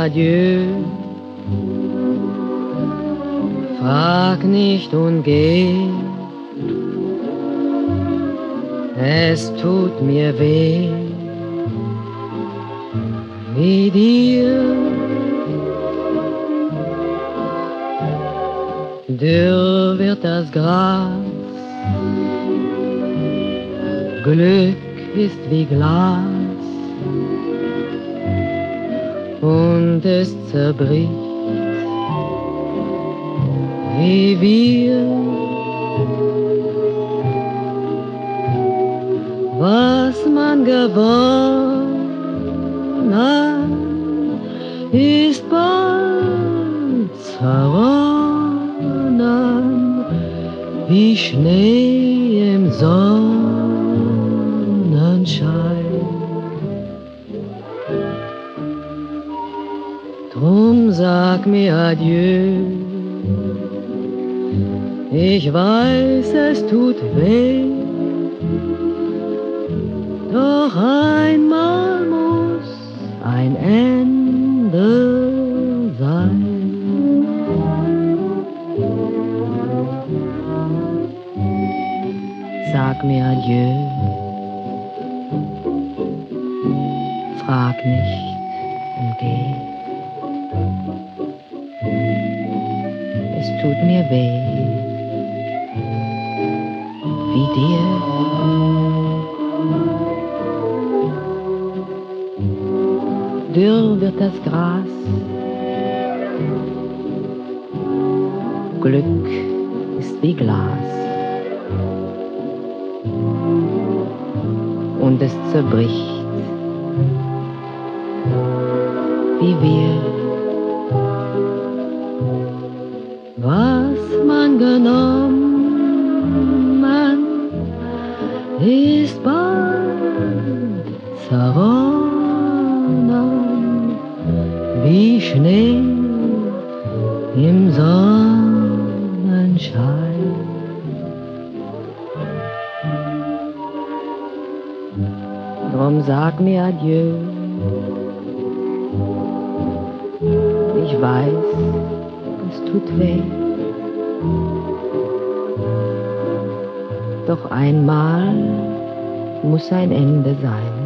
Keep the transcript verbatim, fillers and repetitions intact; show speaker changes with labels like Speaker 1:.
Speaker 1: adieu. Frag nicht und geh, es tut mir weh, wie dir. Dürr wird das Gras, Glück ist wie Glas und es zerbricht wie wir. Was man gewonnen hat, ist bald zerronnen wie Schnee im Sonnenschein. Drum sag mir adieu, ich weiß, es tut weh, doch einmal muss ein Ende sein. Sag mir adieu, frag nicht und geh. Es tut mir weh, wie dir. Dürr wird das Gras, Glück ist wie Glas und es zerbricht wie wir. Was man genommen, ist bald zerronnen wie Schnee im Sonnenschein. Drum sag mir adieu, ich weiß, es tut weh, doch einmal muss ein Ende sein.